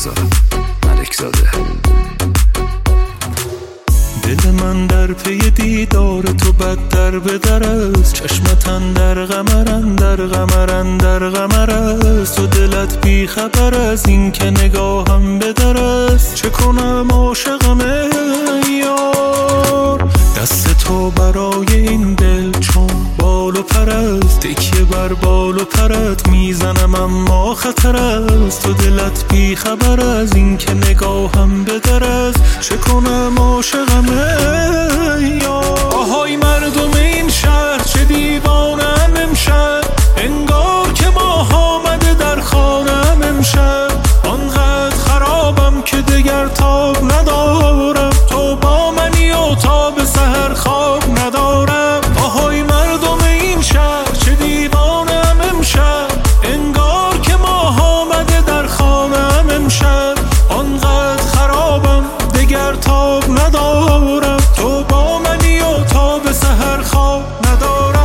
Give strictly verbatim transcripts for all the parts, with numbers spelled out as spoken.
رضا ملک زاده. دل من در پی دیدار تو بدتر به در است، چشمتن در غمرن در غمرن در غمر است، و دلت بی خبر از این که نگاهم به در است. چه کنم عاشقم ای یار، دست تو برای این دل چون بال و پر است، تکیه بر بال و پرت میزنم اما خطر است، و دلت بی خبر از این که نگاهم به در است. چه کنم عاشقم ای یار. آهای مردم این شهر چه دیوانم امشب، انگار که ماه آمده در خانم امشب. آنقدر خرابم که دگر تاب ندارم، تو با منی و تا به سحر خواب ندارم. آهای مردم این شهر چه دیوانم امشب، انگار که ماه آمده در خانم امشب. آنقدر خرابم دگر تاب ندارم، تو با منی و تا به سحر خواب ندارم.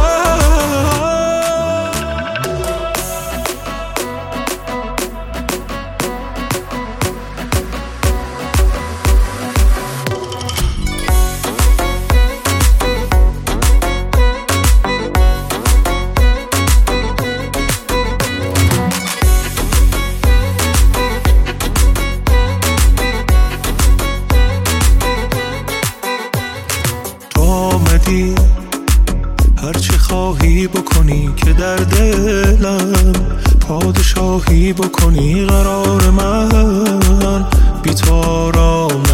هر چه خواهی بکنی که در دلم پادشاهی بکنی، قرار من بی تو آرام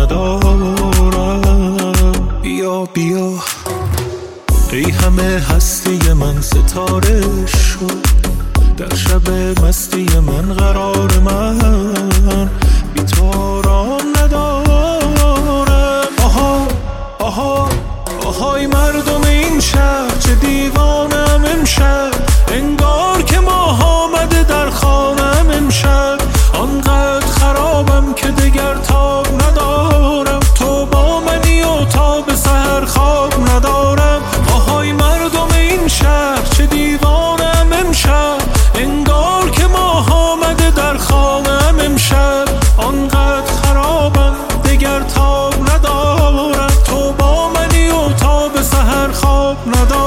ندارم. بیا بیا ای همه هستی من، ستاره شد در شب مستی من، قرار من بی تو آرام ندارم. آها آها آهای مردم این شهر چه دیوانم امشب، انگار که ماه آمده در خانم امشب. آنقدر خرابم که دگر تاب ندارم، تو با منی و تا به سحر خواب ندارم. آهای مردم این شهر چه دیوانم امشب، انگار که ماه آمده در خانم امشب. آنقدر خرابم دگر تاب ندارم، تو با منی و تا به سحر خواب ندارم.